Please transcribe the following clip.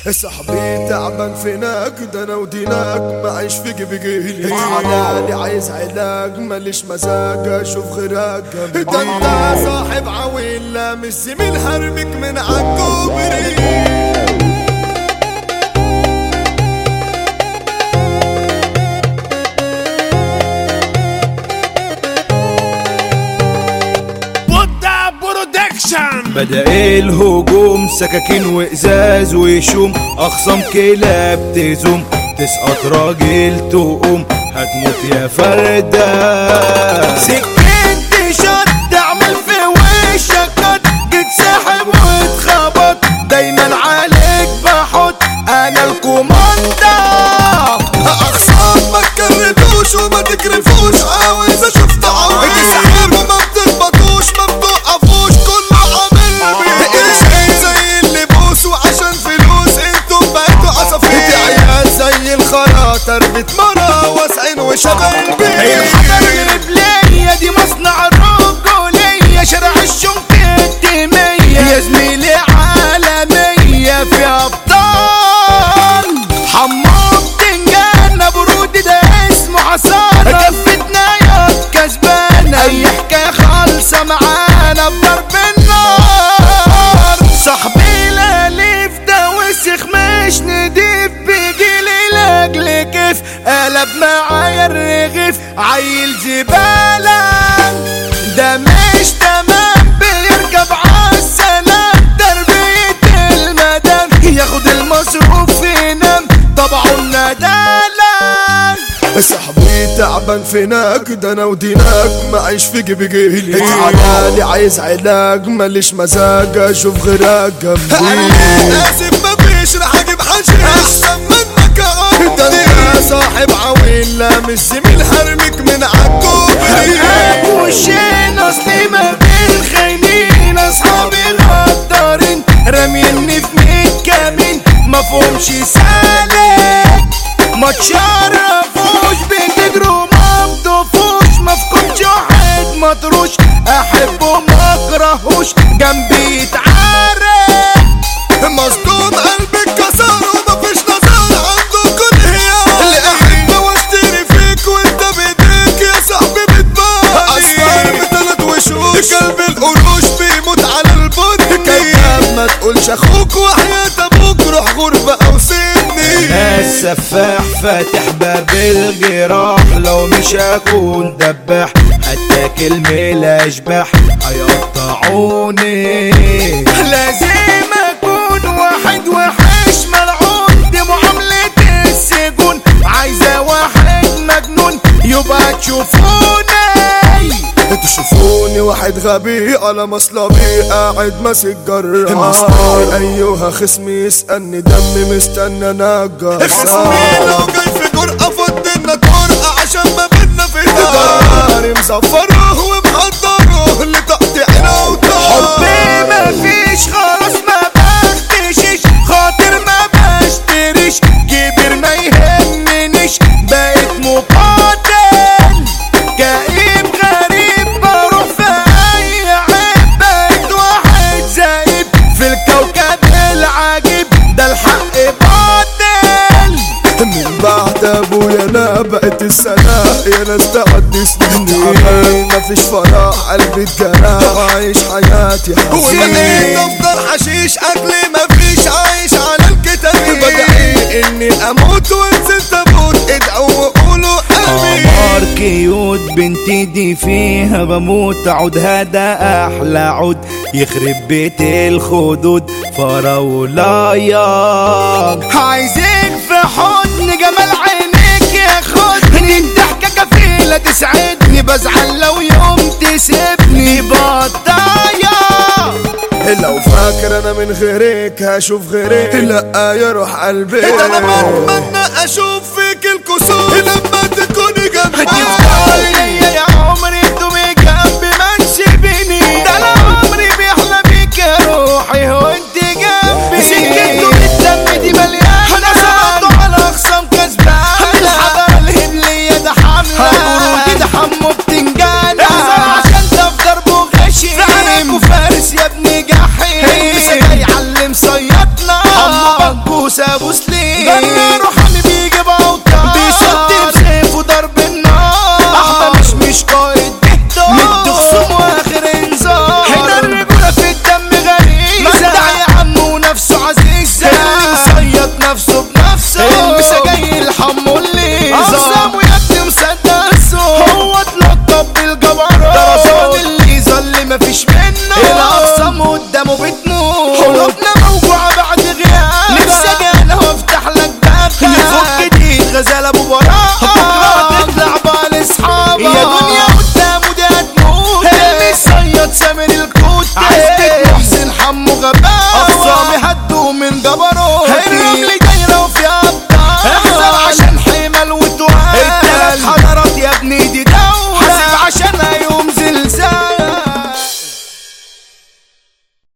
صاحبي تعبان في نكد انا وديناك معيش في جبجيلي تعالالي عايز علاج ماليش مزاج اشوف غيرك جنبي ده انت صاحب عويل لا مش زميل هرمك من عالكوبري بدأ الهجوم سكاكين وإزاز وشوم أخصام كلاب تزوم تسقط راجل تقوم هتموت يا فردة سكين تشد تعمل في وشك قد جيت ساحب واتخبط دايما عليك بحط أنا الكوماندا أخصام ما تكرفوش وما تكرفوش عاوز أشوف تعاوز تسحب وما بتربطوش ما بتوقفوش كله عامل قرشين زي اللي بوس وعشان فلوس انتم بقيتوا عصافير عيال زي الخراطر بتمرة واسعين وشغال بيه الحجر الرجلية دي مصنع الرجولية شارع الشنك الدمية يا زميلي عالمية في أبطال حمام تنجان برود ده اسمه حصانة كفتنا يا كسبانة أي حكاية خالصة معانا بضرب النار صاحبي الأليف ده وسخ مش نضيف بيجيلي لاجل كيف قلب معايا الرغيف عيل زبالة ده مش تمام بيركب عالسلام تربية المدام ياخد المصروف ينام طبعه الندالة صاحبي تعبان في نكد انا وديناك معيش في جبجيلي تعالالي عايز علاج ماليش مزاج اشوف غيرك جنبي انا اسف مفيش رح اجيب حاجة احسن منك اقول ده انت صاحب عويل لا مش زميل هرمك من عالكوبري وشين اصلي ما بين خاينين اصحابي غدارين راميني في 100 كمين مفهومش سالك ما تشرفوش بتجروا ما بتطفوش مفكوش واحد مطروش احبه ما اكرهوش جنبي يتعارك مصدوم قلبي اتكسر ومفيش نظر عنده كل هي اللي احب واشتري فيك وانت بايديك يا صاحبي بتبان اصفر بتلات وشوش قلب القروش بيموت على البن كيف ما تقولش اخوك وحياة ابوك روح غربة او سني السفاح فاتح باب الجراح لو مش هكون دباح هتاكل الاشباح هيقطعوني لازم اكون واحد وحش ملعون دي معاملة السجون عايزة واحد مجنون يبقى تشوفوني تشوفوني واحد غبي على مصلبي قاعد ماسك جراح ايوه خصمي يسألني دمي مستنى نجار خصمي لو جاي في جرأة فضلنا طرقة عشان ما بينا في داري مزفره ومقدره لتقطيعنا وطار حبي مفيش خلاص ما بختشش خاطر ما بشتريش كبير ما يهمنيش بقيت مقاتل كئيب غريب بروح في اي عيب بقيت واحد زايب في الكوكب العجيب ده الحق باطل من بعد ابويا انا بقيت السنة يا ناس تعدي سنين مفيش فرح قلبي اتجرح عايش حياتي حزين افضل حشيش اكلي مفيش عايش على الكتاب بدعي اني اموت وانزل تموت ادعوا وقولوا امين قمر كيوت بنتي دي فيها بموت عود هذا احلى عود يخرب بيت الخدود فراولايا عايزك في حضن جمال عينيك ياخدني الضحكة كفيلة تسعدني بزعل لو يوم تسيبني بطايا لو فاكر انا من غيرك هشوف غيرك لا يروح قلبي ده انا بتمنى اشوف فيك الكسور لما تكوني جنبي هتفضل ليا يا عمري تقومي جنبي ما تسيبيني ده انا عمري بيحلى بيك يا روحي هو انت جنبي سكته بالدم دي مليانة انا صعدته على اخصام كسبان الحضارة الهبلية ده حملة برودي ده حمو بتنجان عشان ده في ضربه غشيم فارس يا ابني جحيم جاي يعلم صيادنا حمو بنكوسة ابوس ليه جنة روحاني بيجيب اوتار بيصد بسيف وضرب النار احمى مش قائد مد خصوم واخر انذار هنا الرجولة في الدم غريزة مجدع يا عم ونفسه عزيزة اللي مصيد نفسه بنفسه المسا جاي الحمو الليزة اقسامه يا ابني مصدق الصوت هو اتلقب بالجبروت طرزان الليزة اللي مفيش منه الاقسام قدامه بتموت